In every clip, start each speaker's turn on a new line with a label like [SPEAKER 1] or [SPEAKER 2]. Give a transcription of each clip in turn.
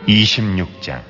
[SPEAKER 1] 26장.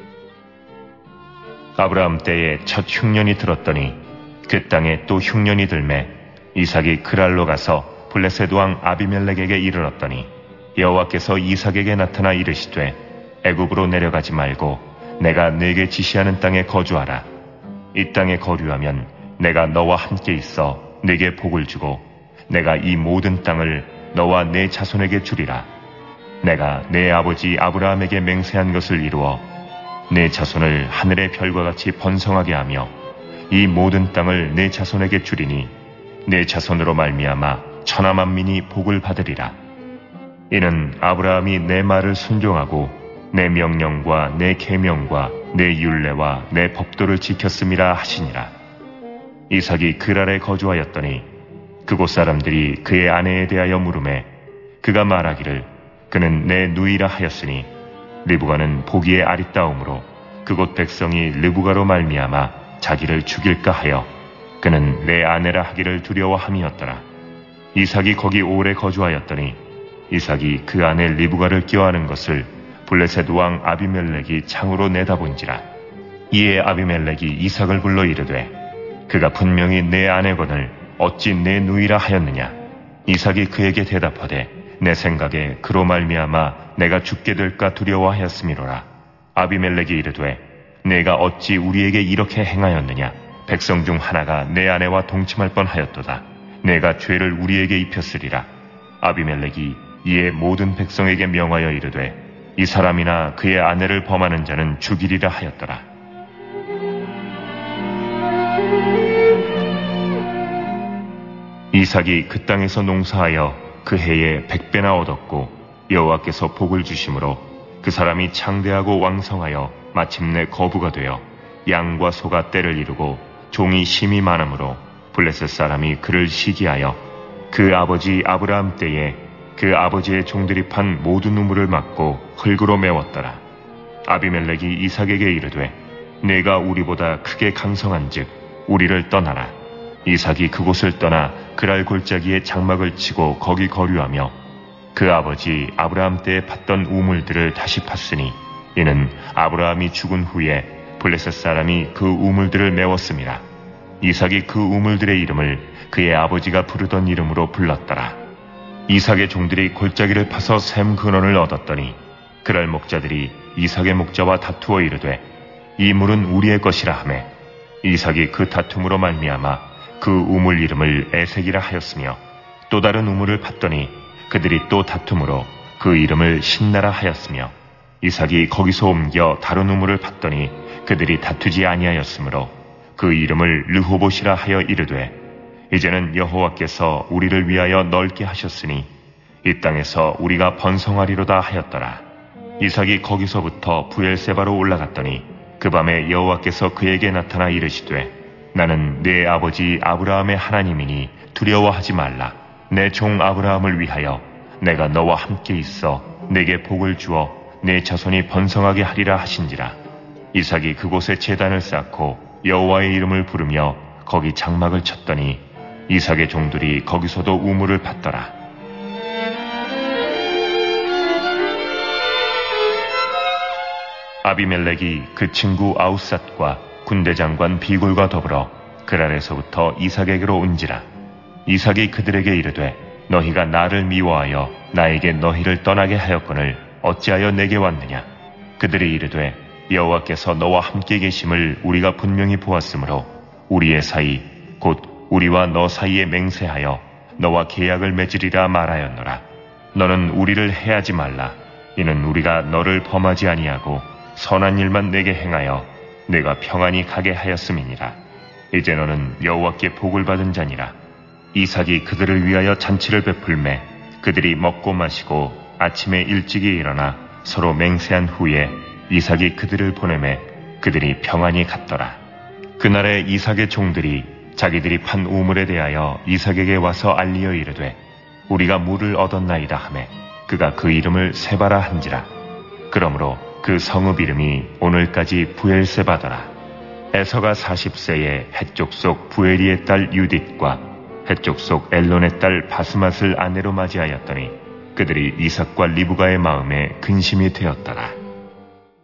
[SPEAKER 1] 아브라함 때에 첫 흉년이 들었더니 그 땅에 또 흉년이 들매 이삭이 그랄로 가서 블레셋 왕 아비멜렉에게 이르렀더니 여호와께서 이삭에게 나타나 이르시되 애굽으로 내려가지 말고 내가 네게 지시하는 땅에 거주하라. 이 땅에 거류하면 내가 너와 함께 있어 네게 복을 주고 내가 이 모든 땅을 너와 네 자손에게 주리라. 내가 내 아버지 아브라함에게 맹세한 것을 이루어 내 자손을 하늘의 별과 같이 번성하게 하며 이 모든 땅을 내 자손에게 주리니 내 자손으로 말미암아 천하 만민이 복을 받으리라. 이는 아브라함이 내 말을 순종하고 내 명령과 내 계명과 내 율례와 내 법도를 지켰음이라 하시니라. 이삭이 그랄에 거주하였더니 그곳 사람들이 그의 아내에 대하여 물으매 그가 말하기를 그는 내 누이라 하였으니 르브가는 보기에 아리따움으로 그곳 백성이 르브가로 말미암아 자기를 죽일까 하여 그는 내 아내라 하기를 두려워함이었더라. 이삭이 거기 오래 거주하였더니 이삭이 그 아내 르브가를 껴안은 것을 블레셋 왕 아비멜렉이 창으로 내다본지라. 이에 아비멜렉이 이삭을 불러 이르되 그가 분명히 내 아내거늘 어찌 내 누이라 하였느냐. 이삭이 그에게 대답하되 내 생각에 그로 말미암아 내가 죽게 될까 두려워하였음이로라. 아비멜렉이 이르되 내가 어찌 우리에게 이렇게 행하였느냐. 백성 중 하나가 내 아내와 동침할 뻔하였도다. 내가 죄를 우리에게 입혔으리라. 아비멜렉이 이에 모든 백성에게 명하여 이르되 이 사람이나 그의 아내를 범하는 자는 죽이리라 하였더라. 이삭이 그 땅에서 농사하여 그 해에 100배나 얻었고 여호와께서 복을 주심으로 그 사람이 창대하고 왕성하여 마침내 거부가 되어 양과 소가 때를 이루고 종이 심이 많으므로 블레셋 사람이 그를 시기하여 그 아버지 아브라함 때에 그 아버지의 종들이 판 모든 우물을 막고 흙으로 메웠더라. 아비멜렉이 이삭에게 이르되 내가 우리보다 크게 강성한즉 우리를 떠나라. 이삭이 그곳을 떠나 그랄 골짜기에 장막을 치고 거기 거류하며 그 아버지 아브라함 때에 팠던 우물들을 다시 팠으니 이는 아브라함이 죽은 후에 블레셋 사람이 그 우물들을 메웠음이라. 이삭이 그 우물들의 이름을 그의 아버지가 부르던 이름으로 불렀더라. 이삭의 종들이 골짜기를 파서 샘 근원을 얻었더니 그랄 목자들이 이삭의 목자와 다투어 이르되 이 물은 우리의 것이라 하매 이삭이 그 다툼으로 말미암아 그 우물 이름을 에색이라 하였으며 또 다른 우물을 팠더니 그들이 또 다툼으로 그 이름을 신나라 하였으며 이삭이 거기서 옮겨 다른 우물을 팠더니 그들이 다투지 아니하였으므로 그 이름을 르호봇이라 하여 이르되 이제는 여호와께서 우리를 위하여 넓게 하셨으니 이 땅에서 우리가 번성하리로다 하였더라. 이삭이 거기서부터 부엘세바로 올라갔더니 그 밤에 여호와께서 그에게 나타나 이르시되 나는 네 아버지 아브라함의 하나님이니 두려워하지 말라. 내 종 아브라함을 위하여 내가 너와 함께 있어 내게 복을 주어 내 자손이 번성하게 하리라 하신지라. 이삭이 그곳에 제단을 쌓고 여호와의 이름을 부르며 거기 장막을 쳤더니 이삭의 종들이 거기서도 우물을 팠더라. 아비멜렉이 그 친구 아우삿과 군대장관 비골과 더불어 그랄에서부터 이삭에게로 온지라. 이삭이 그들에게 이르되 너희가 나를 미워하여 나에게 너희를 떠나게 하였거늘 어찌하여 내게 왔느냐. 그들이 이르되 여호와께서 너와 함께 계심을 우리가 분명히 보았으므로 우리의 사이 곧 우리와 너 사이에 맹세하여 너와 계약을 맺으리라 말하였노라. 너는 우리를 해하지 말라. 이는 우리가 너를 범하지 아니하고 선한 일만 내게 행하여 내가 평안히 가게 하였음이니라. 이제 너는 여호와께 복을 받은 자니라. 이삭이 그들을 위하여 잔치를 베풀매 그들이 먹고 마시고 아침에 일찍이 일어나 서로 맹세한 후에 이삭이 그들을 보내매 그들이 평안히 갔더라. 그날에 이삭의 종들이 자기들이 판 우물에 대하여 이삭에게 와서 알리어 이르되 우리가 물을 얻었나이다 하매 그가 그 이름을 세바라 한지라. 그러므로 그 성읍 이름이 오늘까지 부엘세바더라. 에서가 40세에 헷족 속 부엘리의 딸 유딧과 헷족 속 엘론의 딸 바스맛을 아내로 맞이하였더니 그들이 이삭과 리브가의 마음에 근심이 되었더라.